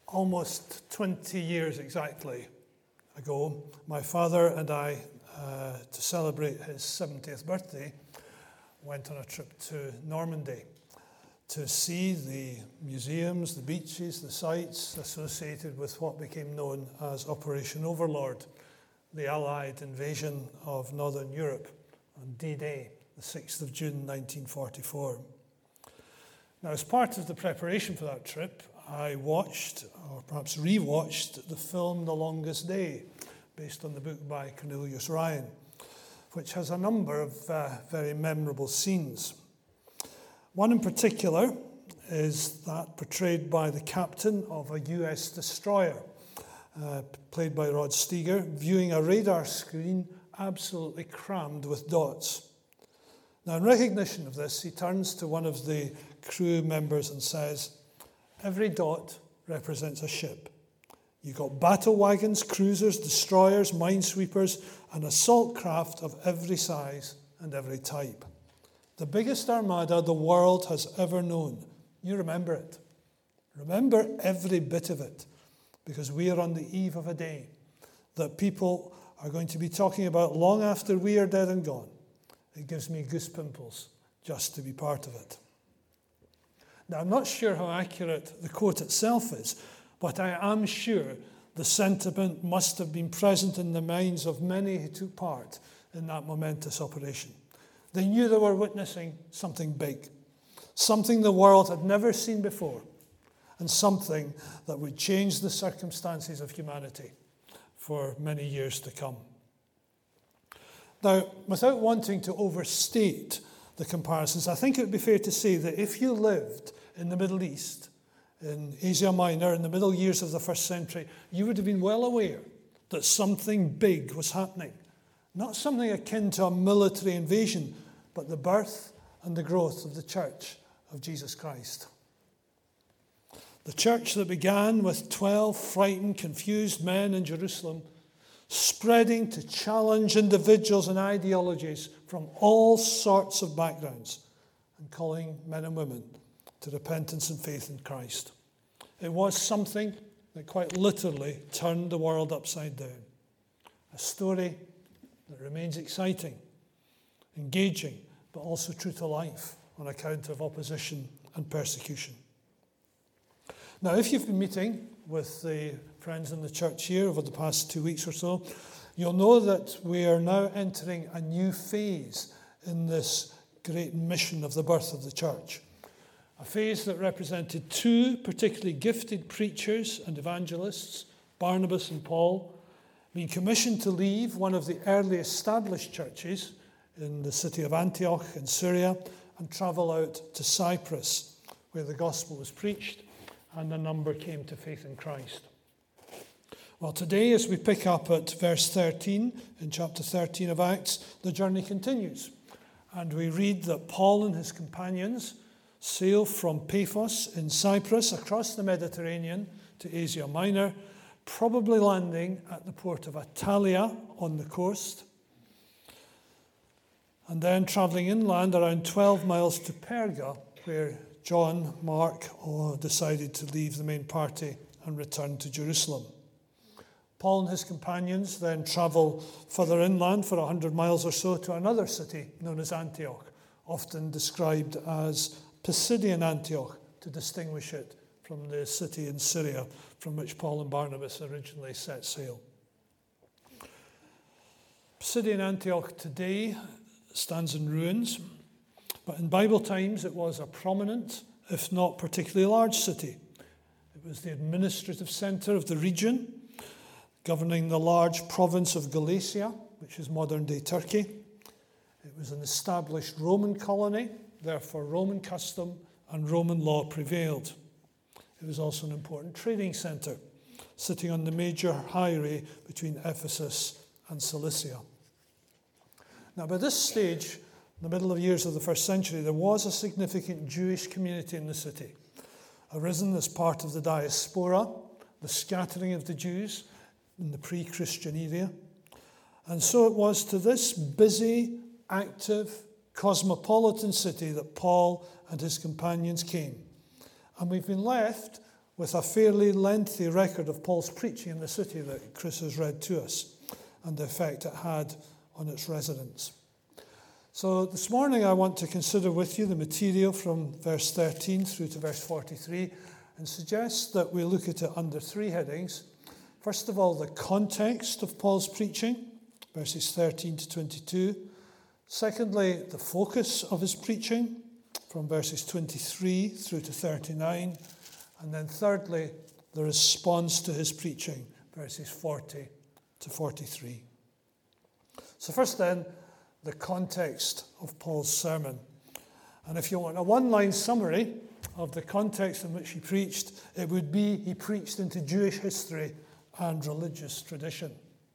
Almost 20 years exactly ago, my father and I, to celebrate his 70th birthday, went on a trip to Normandy to see the museums, the beaches, the sites associated with what became known as Operation Overlord, the Allied invasion of Northern Europe on D-Day, the 6th of June 1944. Now, as part of the preparation for that trip, I watched, or perhaps rewatched, the film The Longest Day, based on the book by Cornelius Ryan, which has a number of very memorable scenes. One in particular is that portrayed by the captain of a US destroyer, played by Rod Steiger, viewing a radar screen absolutely crammed with dots. Now, in recognition of this, he turns to one of the crew members and says, "Every dot represents a ship. You've got battle wagons, cruisers, destroyers, minesweepers, and assault craft of every size and every type. The biggest armada the world has ever known. You remember it. Remember every bit of it, because we are on the eve of a day that people are going to be talking about long after we are dead and gone. It gives me goose pimples just to be part of it." Now, I'm not sure how accurate the quote itself is, but I am sure the sentiment must have been present in the minds of many who took part in that momentous operation. They knew they were witnessing something big, something the world had never seen before, and something that would change the circumstances of humanity for many years to come. Now, without wanting to overstate the comparisons, I think it would be fair to say that if you lived in the Middle East, in Asia Minor, in the middle years of the first century, you would have been well aware that something big was happening. Not something akin to a military invasion, but the birth and the growth of the Church of Jesus Christ. The church that began with 12 frightened, confused men in Jerusalem, spreading to challenge individuals and ideologies from all sorts of backgrounds and calling men and women to repentance and faith in Christ. It was something that quite literally turned the world upside down. A story that remains exciting, engaging, but also true to life on account of opposition and persecution. Now, if you've been meeting with the friends in the church here over the past 2 weeks or so, you'll know that we are now entering a new phase in this great mission of the birth of the church. A phase that represented two particularly gifted preachers and evangelists, Barnabas and Paul, being commissioned to leave one of the early established churches in the city of Antioch in Syria and travel out to Cyprus, where the gospel was preached and a number came to faith in Christ. Well, today, as we pick up at verse 13 in chapter 13 of Acts, the journey continues. And we read that Paul and his companions sail from Paphos in Cyprus across the Mediterranean to Asia Minor, probably landing at the port of Attalia on the coast, and then travelling inland around 12 miles to Perga, where John Mark decided to leave the main party and return to Jerusalem. Paul and his companions then travel further inland for 100 miles or so to another city known as Antioch, often described as Pisidian Antioch, to distinguish it from the city in Syria from which Paul and Barnabas originally set sail. Pisidian Antioch today stands in ruins, but in Bible times it was a prominent, if not particularly large city. It was the administrative centre of the region, governing the large province of Galatia, which is modern-day Turkey. It was an established Roman colony, therefore Roman custom and Roman law prevailed. It was also an important trading centre, sitting on the major highway between Ephesus and Cilicia. Now, by this stage, in the middle of years of the first century, there was a significant Jewish community in the city, arisen as part of the diaspora, the scattering of the Jews in the pre-Christian era. And so it was to this busy, active, cosmopolitan city that Paul and his companions came. And we've been left with a fairly lengthy record of Paul's preaching in the city that Chris has read to us and the effect it had on its residents. So this morning I want to consider with you the material from verse 13 through to verse 43 and suggest that we look at it under three headings. First of all, the context of Paul's preaching, verses 13 to 22. Secondly, the focus of his preaching from verses 23 through to 39. And then thirdly, the response to his preaching, verses 40 to 43. So first then, the context of Paul's sermon. And if you want a one-line summary of the context in which he preached, it would be he preached into Jewish history and religious tradition.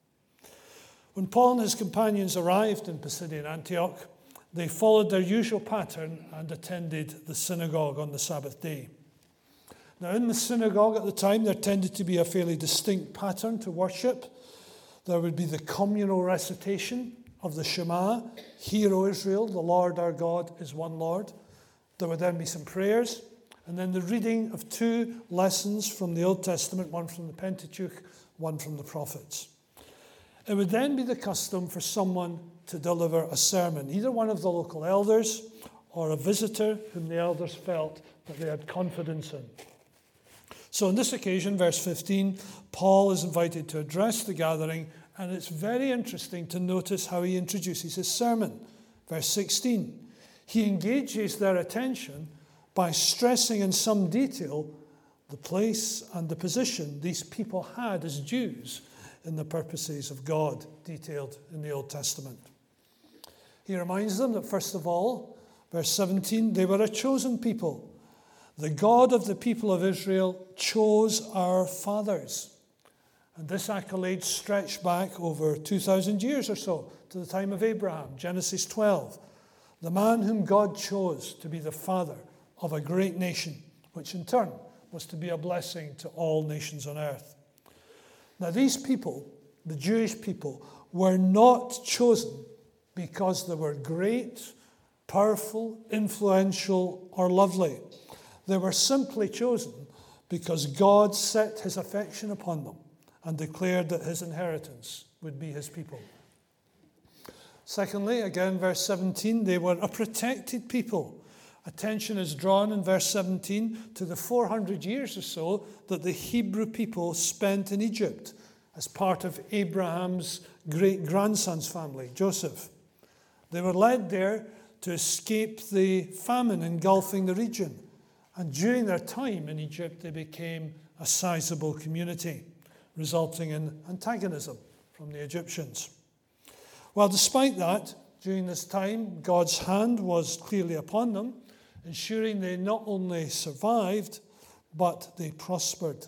When Paul and his companions arrived in Pisidian Antioch, they followed their usual pattern and attended the synagogue on the Sabbath day. Now, in the synagogue at the time, there tended to be a fairly distinct pattern to worship. There would be the communal recitation of the Shema, Hear, O Israel, the Lord our God is one Lord. There would then be some prayers, and then the reading of two lessons from the Old Testament, one from the Pentateuch, one from the prophets. It would then be the custom for someone to deliver a sermon, either one of the local elders or a visitor whom the elders felt that they had confidence in. So on this occasion, verse 15, Paul is invited to address the gathering, and it's very interesting to notice how he introduces his sermon. Verse 16, he engages their attention by stressing in some detail the place and the position these people had as Jews in the purposes of God detailed in the Old Testament. He reminds them that, first of all, verse 17, they were a chosen people. The God of the people of Israel chose our fathers. And this accolade stretched back over 2,000 years or so to the time of Abraham, Genesis 12. The man whom God chose to be the father of a great nation, which in turn was to be a blessing to all nations on earth. Now these people, the Jewish people, were not chosen because they were great, powerful, influential, or lovely. They were simply chosen because God set his affection upon them and declared that his inheritance would be his people. Secondly, again, verse 17, they were a protected people. Attention is drawn in verse 17 to the 400 years or so that the Hebrew people spent in Egypt as part of Abraham's great-grandson's family, Joseph. They were led there to escape the famine engulfing the region. And during their time in Egypt, they became a sizable community, resulting in antagonism from the Egyptians. Well, despite that, during this time, God's hand was clearly upon them, ensuring they not only survived, but they prospered.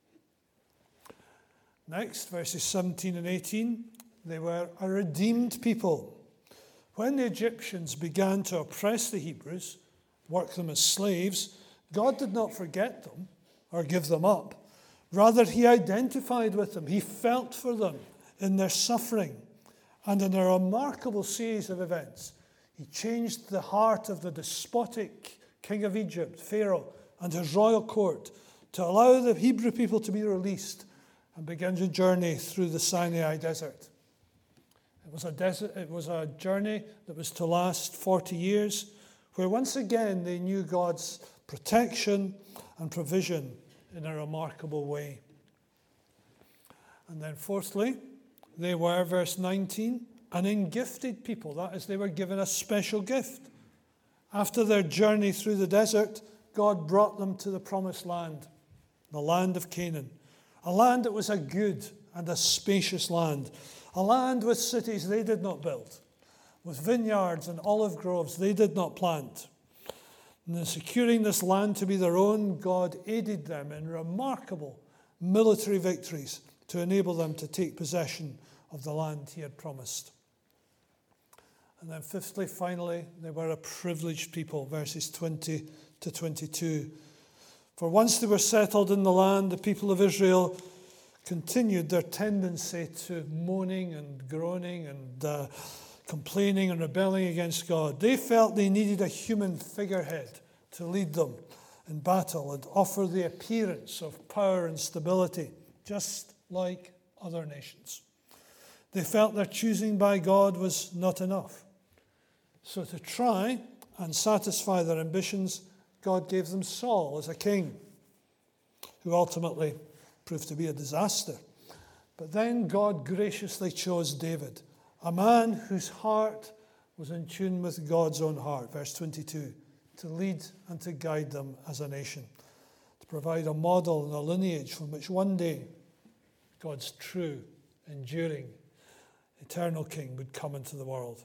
Next, verses 17 and 18, they were a redeemed people. When the Egyptians began to oppress the Hebrews, work them as slaves, God did not forget them or give them up. Rather, he identified with them. He felt for them in their suffering. And in a remarkable series of events, he changed the heart of the despotic king of Egypt, Pharaoh, and his royal court to allow the Hebrew people to be released and begin a journey through the Sinai desert. It was a journey that was to last 40 years, where once again they knew God's protection and provision in a remarkable way. And then fourthly, they were, verse 19, an engifted people. That is, they were given a special gift. After their journey through the desert, God brought them to the promised land, the land of Canaan, a land that was a good and a spacious land, a land with cities they did not build, with vineyards and olive groves they did not plant. And in securing this land to be their own, God aided them in remarkable military victories to enable them to take possession of the land he had promised. And then fifthly, finally, they were a privileged people, verses 20 to 22. For once they were settled in the land, the people of Israel continued their tendency to moaning and groaning and complaining and rebelling against God. They felt they needed a human figurehead to lead them in battle and offer the appearance of power and stability, just like other nations. They felt their choosing by God was not enough. So to try and satisfy their ambitions, God gave them Saul as a king, who ultimately proved to be a disaster. But then God graciously chose David, a man whose heart was in tune with God's own heart, verse 22, to lead and to guide them as a nation, to provide a model and a lineage from which one day God's true, enduring, eternal King would come into the world.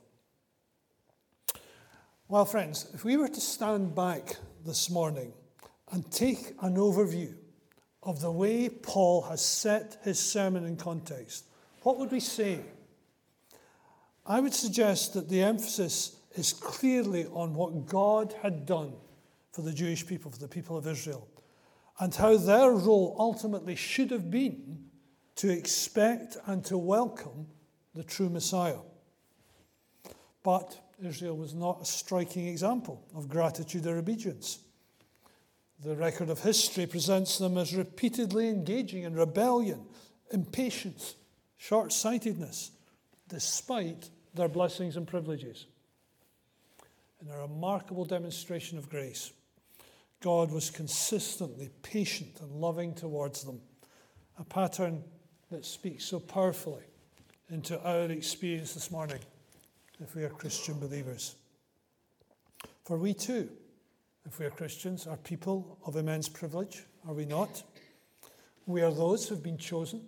Well, friends, if we were to stand back this morning and take an overview of the way Paul has set his sermon in context, what would we say? I would suggest that the emphasis is clearly on what God had done for the Jewish people, for the people of Israel, and how their role ultimately should have been to expect and to welcome the true Messiah. But Israel was not a striking example of gratitude or obedience. The record of history presents them as repeatedly engaging in rebellion, impatience, short-sightedness, despite their blessings and privileges. In a remarkable demonstration of grace, God was consistently patient and loving towards them, a pattern that speaks so powerfully into our experience this morning if we are Christian believers. For we too, if we are Christians, are people of immense privilege, are we not? We are those who have been chosen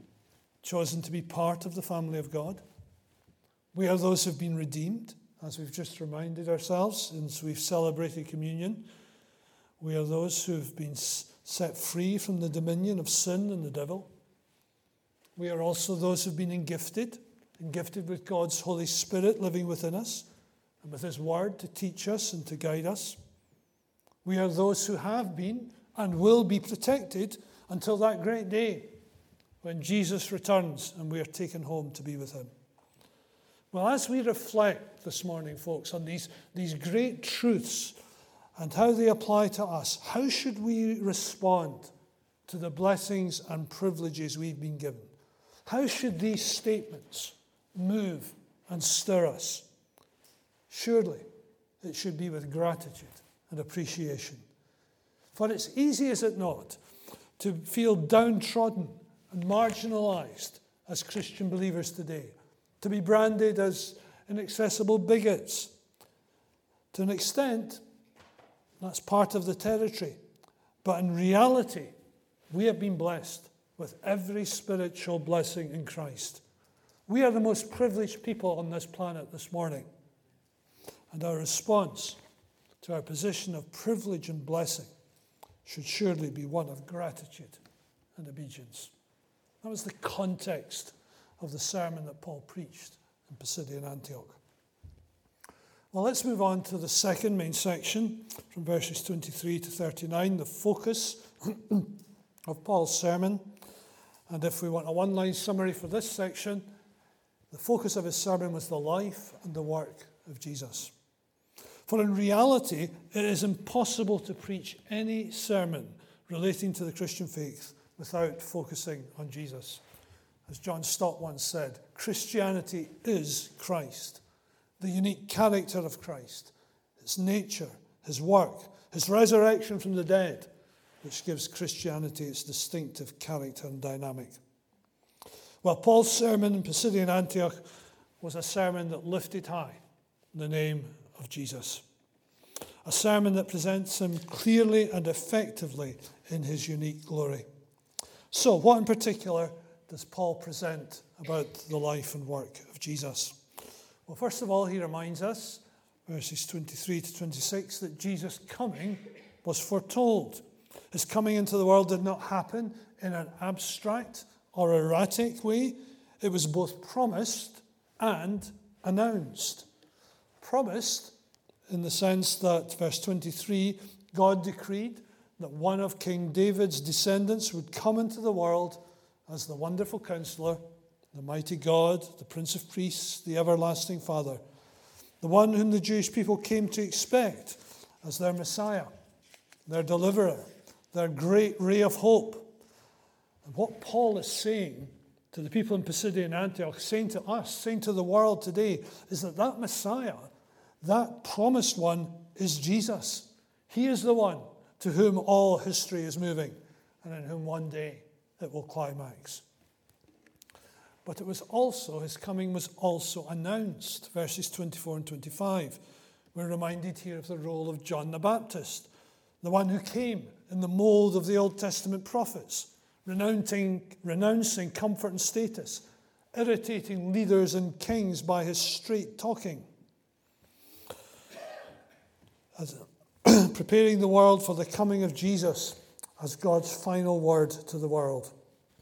to be part of the family of God. We are those who have been redeemed, as we've just reminded ourselves as we've celebrated communion. We are those who have been set free from the dominion of sin and the devil. We are also those who have been gifted with God's Holy Spirit living within us and with His Word to teach us and to guide us. We are those who have been and will be protected until that great day when Jesus returns and we are taken home to be with Him. Well, as we reflect this morning, folks, on these great truths and how they apply to us, how should we respond to the blessings and privileges we've been given? How should these statements move and stir us? Surely it should be with gratitude and appreciation. For it's easy, is it not, to feel downtrodden and marginalized as Christian believers today, to be branded as inaccessible bigots. To an extent, that's part of the territory. But in reality, we have been blessed with every spiritual blessing in Christ. We are the most privileged people on this planet this morning. And our response to our position of privilege and blessing should surely be one of gratitude and obedience. That was the context of the sermon that Paul preached in Pisidian Antioch. Well, let's move on to the second main section from verses 23 to 39, the focus of Paul's sermon. And if we want a one-line summary for this section, the focus of his sermon was the life and the work of Jesus. For in reality, it is impossible to preach any sermon relating to the Christian faith without focusing on Jesus. As John Stott once said, Christianity is Christ, the unique character of Christ, his nature, his work, his resurrection from the dead, which gives Christianity its distinctive character and dynamic. Well, Paul's sermon in Pisidian Antioch was a sermon that lifted high the name of Jesus. A sermon that presents him clearly and effectively in his unique glory. So, what in particular does Paul present about the life and work of Jesus? Well, first of all, he reminds us, verses 23 to 26, that Jesus' coming was foretold. His coming into the world did not happen in an abstract or erratic way. It was both promised and announced. Promised in the sense that, verse 23, God decreed that one of King David's descendants would come into the world as the wonderful counselor, the mighty God, the Prince of Priests, the everlasting Father, the one whom the Jewish people came to expect as their Messiah. their deliverer, their great ray of hope. And what Paul is saying to the people in Pisidia and Antioch, saying to us, saying to the world today, is that Messiah, that promised one, is Jesus. He is the one to whom all history is moving, and in whom one day it will climax. But it was also, his coming was also announced. Verses 24 and 25. We're reminded here of the role of John the Baptist, the one who came in the mold of the Old Testament prophets, renouncing comfort and status, irritating leaders and kings by his straight talking, preparing the world for the coming of Jesus as God's final word to the world.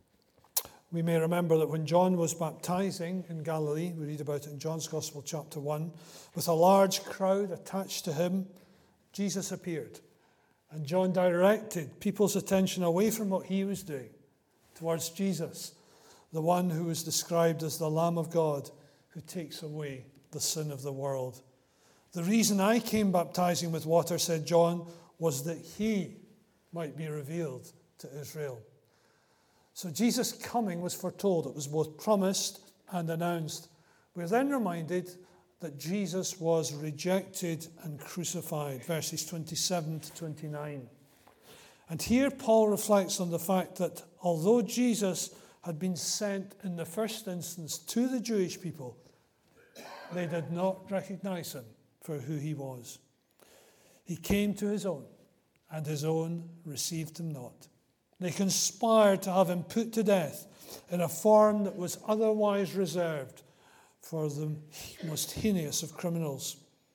We may remember that when John was baptizing in Galilee, we read about it in John's Gospel, chapter 1, with a large crowd attached to him, Jesus appeared. And John directed people's attention away from what he was doing towards Jesus, the one who was described as the Lamb of God who takes away the sin of the world. The reason I came baptizing with water, said John, was that he might be revealed to Israel. So Jesus' coming was foretold. It was both promised and announced. We're then reminded that Jesus was rejected and crucified, verses 27 to 29. And here Paul reflects on the fact that although Jesus had been sent in the first instance to the Jewish people, they did not recognize him for who he was. He came to his own, and his own received him not. They conspired to have him put to death in a form that was otherwise reserved for the most heinous of criminals.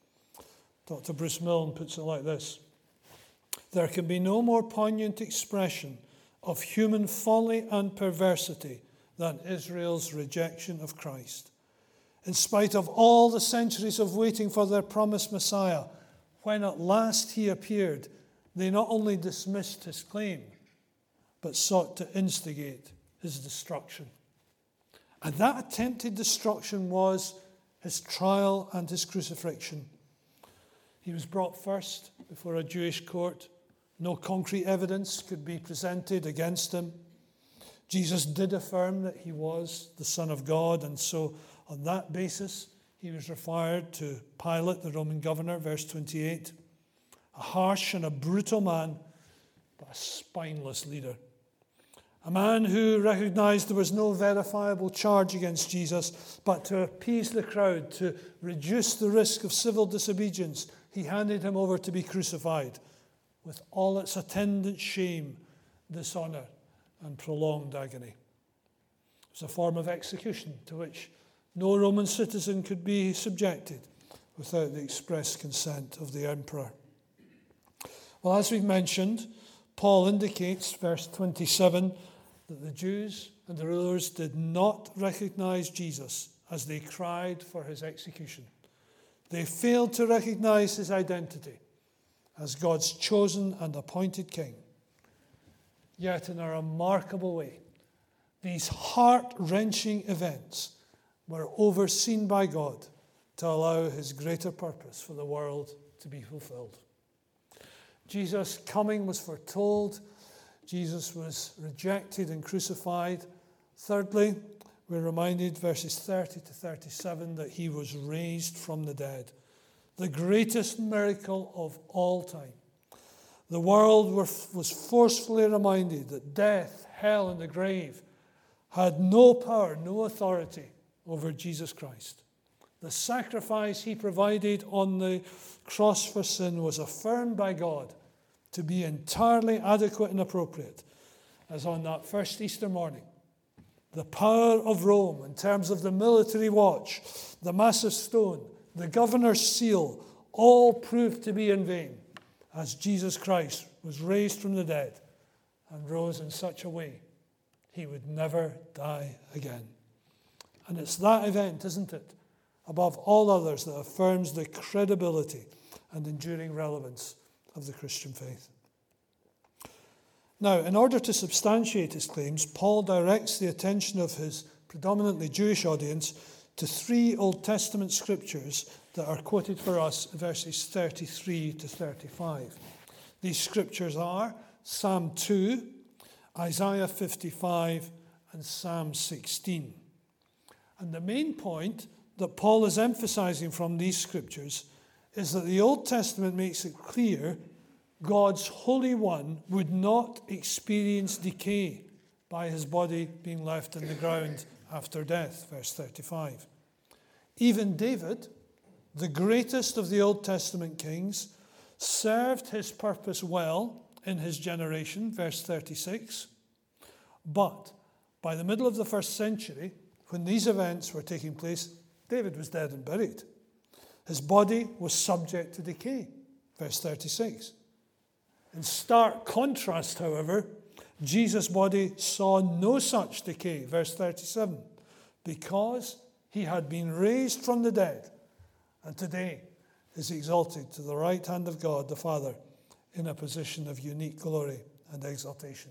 Dr. Bruce Milne puts it like this: there can be no more poignant expression of human folly and perversity than Israel's rejection of Christ. In spite of all the centuries of waiting for their promised Messiah, when at last he appeared, they not only dismissed his claim, but sought to instigate his destruction. And that attempted destruction was his trial and his crucifixion. He was brought first before a Jewish court. No concrete evidence could be presented against him. Jesus did affirm that he was the Son of God, and so on that basis, he was referred to Pilate, the Roman governor, verse 28. A harsh and a brutal man, but a spineless leader. A man who recognized there was no verifiable charge against Jesus, but to appease the crowd, to reduce the risk of civil disobedience, he handed him over to be crucified, with all its attendant shame, dishonor, and prolonged agony. It was a form of execution to which no Roman citizen could be subjected without the express consent of the emperor. Well, as we've mentioned, Paul indicates, verse 27, that the Jews and the rulers did not recognize Jesus as they cried for his execution. They failed to recognize his identity as God's chosen and appointed king. Yet in a remarkable way, these heart-wrenching events were overseen by God to allow his greater purpose for the world to be fulfilled. Jesus' coming was foretold. Jesus was rejected and crucified. Thirdly, we're reminded, verses 30 to 37, that he was raised from the dead. The greatest miracle of all time. The world was forcefully reminded that death, hell, and the grave had no power, no authority over Jesus Christ. The sacrifice he provided on the cross for sin was affirmed by God to be entirely adequate and appropriate, as on that first Easter morning, the power of Rome in terms of the military watch, the massive stone, the governor's seal, all proved to be in vain, as Jesus Christ was raised from the dead and rose in such a way he would never die again. And it's that event, isn't it, above all others, that affirms the credibility and enduring relevance of the Christian faith. Now, in order to substantiate his claims, Paul directs the attention of his predominantly Jewish audience to 3 Old Testament scriptures that are quoted for us, verses 33 to 35. These scriptures are Psalm 2, Isaiah 55, and Psalm 16. And the main point that Paul is emphasizing from these scriptures is that the Old Testament makes it clear God's Holy One would not experience decay by his body being left in the ground after death, verse 35. Even David, the greatest of the Old Testament kings, served his purpose well in his generation, verse 36. But by the middle of the first century, when these events were taking place, David was dead and buried. His body was subject to decay, verse 36. In stark contrast, however, Jesus' body saw no such decay, verse 37, because he had been raised from the dead, and today is exalted to the right hand of God the Father in a position of unique glory and exaltation.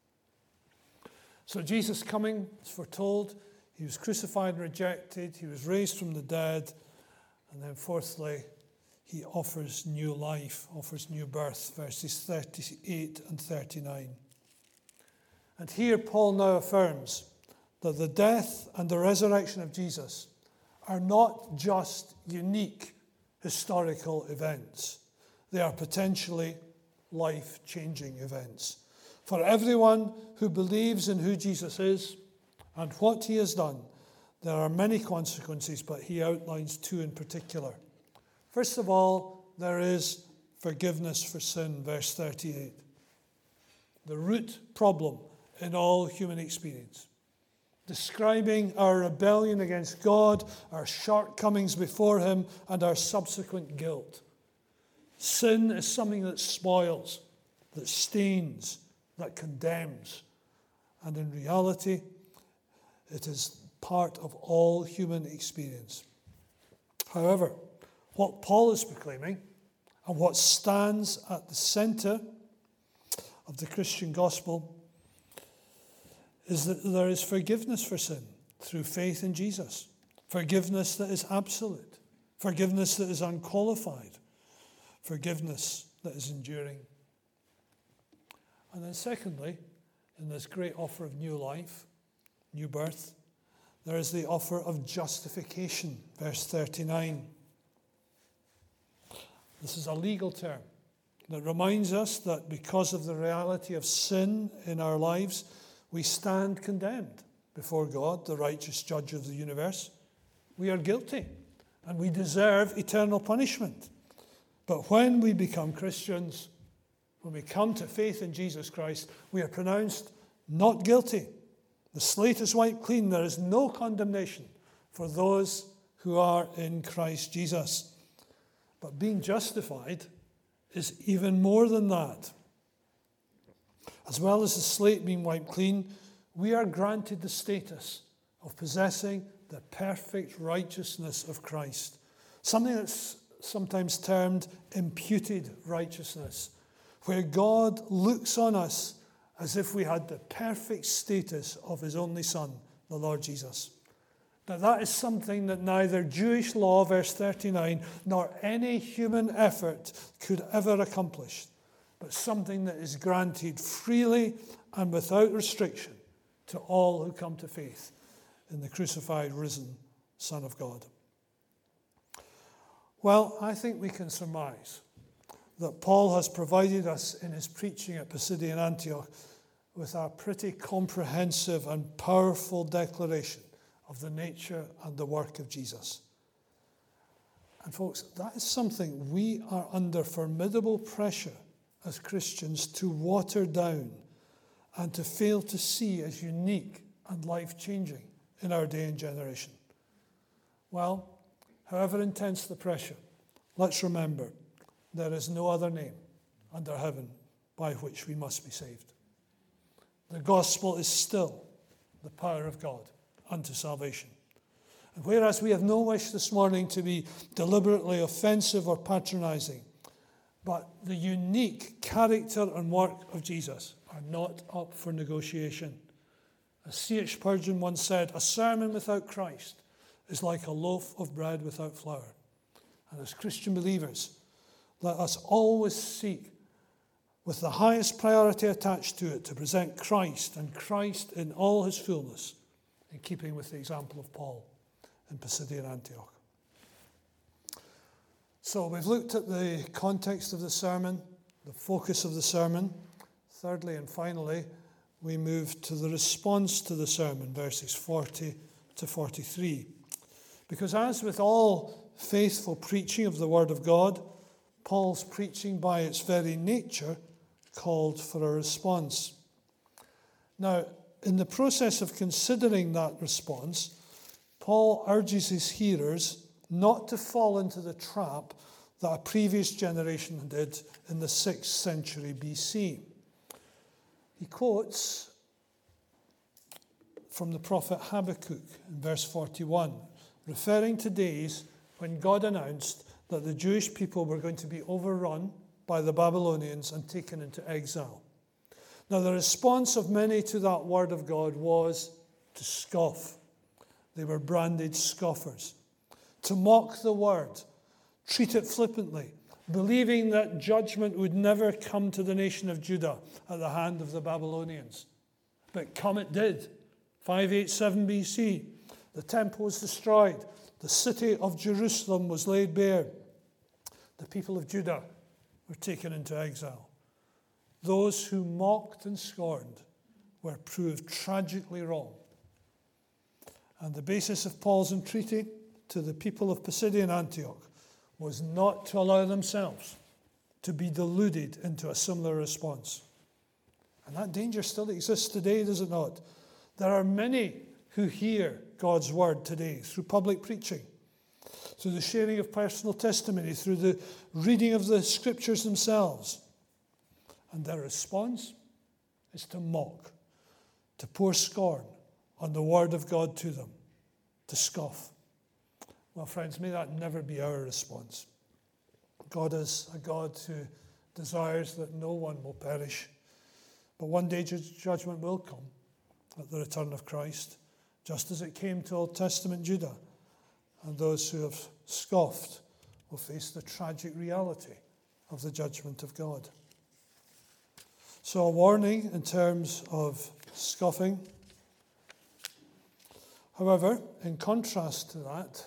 So Jesus coming is foretold. He was crucified and rejected. He was raised from the dead. And then fourthly, he offers new life, offers new birth, verses 38 and 39. And here Paul now affirms that the death and the resurrection of Jesus are not just unique historical events. They are potentially life-changing events. For everyone who believes in who Jesus is and what he has done, there are many consequences, but he outlines two in particular. First of all, there is forgiveness for sin, verse 38. The root problem in all human experience, describing our rebellion against God, our shortcomings before him, and our subsequent guilt. Sin is something that spoils, that stains, that condemns. And in reality, it is part of all human experience. However, what Paul is proclaiming and what stands at the center of the Christian gospel is that there is forgiveness for sin through faith in Jesus. Forgiveness that is absolute. Forgiveness that is unqualified. Forgiveness that is enduring. And then secondly, in this great offer of new life, new birth, there is the offer of justification, verse 39. This is a legal term that reminds us that because of the reality of sin in our lives, we stand condemned before God, the righteous judge of the universe. We are guilty and we deserve eternal punishment. But when we become Christians, when we come to faith in Jesus Christ, we are pronounced not guilty. The slate is wiped clean. There is no condemnation for those who are in Christ Jesus. But being justified is even more than that. As well as the slate being wiped clean, we are granted the status of possessing the perfect righteousness of Christ. Something that's sometimes termed imputed righteousness, where God looks on us as if we had the perfect status of his only Son, the Lord Jesus. Now that is something that neither Jewish law, verse 39, nor any human effort could ever accomplish, but something that is granted freely and without restriction to all who come to faith in the crucified, risen Son of God. Well, I think we can surmise that Paul has provided us in his preaching at Pisidian Antioch with a pretty comprehensive and powerful declaration of the nature and the work of Jesus. And folks, that is something we are under formidable pressure as Christians to water down and to fail to see as unique and life-changing in our day and generation. Well, however intense the pressure, let's remember there is no other name under heaven by which we must be saved. The gospel is still the power of God unto salvation. And whereas we have no wish this morning to be deliberately offensive or patronizing, but the unique character and work of Jesus are not up for negotiation. As C.H. Spurgeon once said, a sermon without Christ is like a loaf of bread without flour. And as Christian believers, let us always seek with the highest priority attached to it, to present Christ and Christ in all his fullness, in keeping with the example of Paul in Pisidian Antioch. So we've looked at the context of the sermon, the focus of the sermon. Thirdly and finally, we move to the response to the sermon, verses 40 to 43. Because as with all faithful preaching of the Word of God, Paul's preaching by its very nature called for a response. Now, in the process of considering that response, Paul urges his hearers not to fall into the trap that a previous generation did in the 6th century BC. He quotes from the prophet Habakkuk in verse 41, referring to days when God announced that the Jewish people were going to be overrun by the Babylonians and taken into exile. Now, the response of many to that word of God was to scoff. They were branded scoffers. To mock the word, treat it flippantly, believing that judgment would never come to the nation of Judah at the hand of the Babylonians. But come it did. 587 BC, the temple was destroyed. The city of Jerusalem was laid bare. The people of Judah were taken into exile. Those who mocked and scorned were proved tragically wrong. And the basis of Paul's entreaty to the people of Pisidian Antioch was not to allow themselves to be deluded into a similar response. And that danger still exists today, does it not? There are many who hear God's word today through public preaching, through the sharing of personal testimony, through the reading of the scriptures themselves. And their response is to mock, to pour scorn on the word of God to them, to scoff. Well, friends, may that never be our response. God is a God who desires that no one will perish. But one day judgment will come at the return of Christ, just as it came to Old Testament Judah. And those who have scoffed will face the tragic reality of the judgment of God. So a warning in terms of scoffing. However, in contrast to that,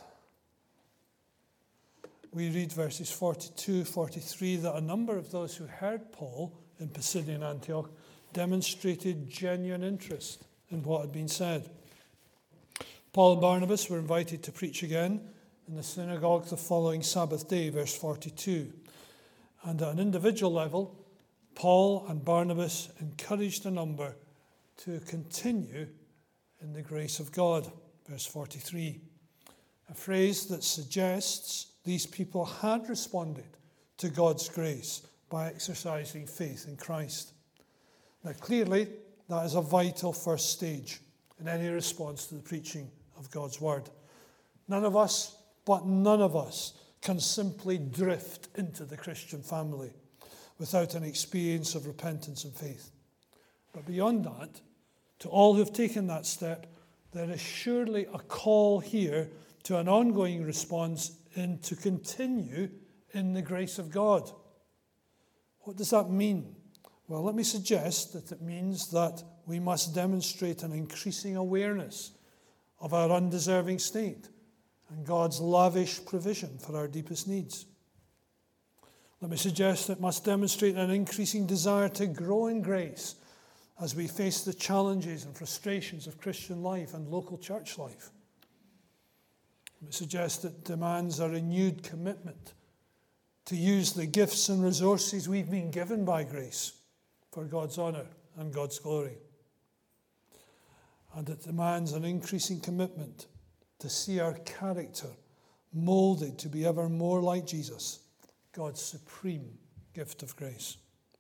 we read verses 42, 43, that a number of those who heard Paul in Pisidian Antioch demonstrated genuine interest in what had been said. Paul and Barnabas were invited to preach again in the synagogue the following Sabbath day, verse 42. And at an individual level, Paul and Barnabas encouraged a number to continue in the grace of God, verse 43. A phrase that suggests these people had responded to God's grace by exercising faith in Christ. Now, clearly, that is a vital first stage in any response to the preaching of God's word. None of us can simply drift into the Christian family without an experience of repentance and faith. But beyond that, to all who have taken that step, there is surely a call here to an ongoing response and to continue in the grace of God. What does that mean? Well, let me suggest that it means that we must demonstrate an increasing awareness of our undeserving state and God's lavish provision for our deepest needs. Let me suggest it must demonstrate an increasing desire to grow in grace as we face the challenges and frustrations of Christian life and local church life. Let me suggest it demands a renewed commitment to use the gifts and resources we've been given by grace for God's honour and God's glory. And it demands an increasing commitment to see our character moulded to be ever more like Jesus, God's supreme gift of grace.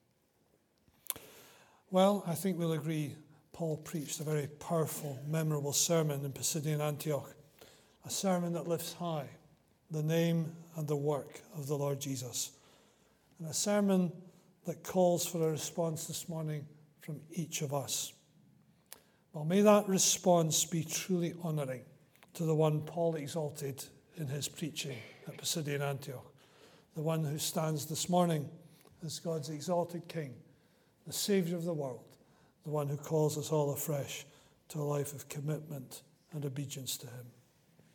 Well, I think we'll agree Paul preached a very powerful, memorable sermon in Pisidian Antioch, a sermon that lifts high the name and the work of the Lord Jesus, and a sermon that calls for a response this morning from each of us. Well, may that response be truly honouring to the one Paul exalted in his preaching at Pisidian Antioch, the one who stands this morning as God's exalted King the Saviour of the world, the one who calls us all afresh to a life of commitment and obedience to him.